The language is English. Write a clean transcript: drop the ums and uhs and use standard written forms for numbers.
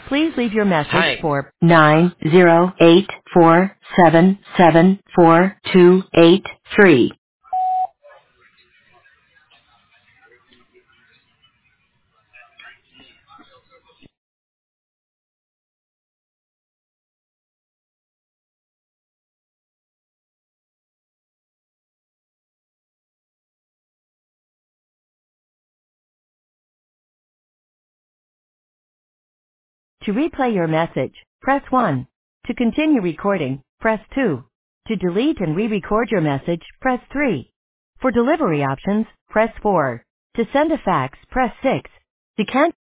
Please leave your message Hi. for 90847744283. To replay your message, press 1. To continue recording, press 2. To delete and re-record your message, press 3. For delivery options, press 4. To send a fax, press 6. To cancel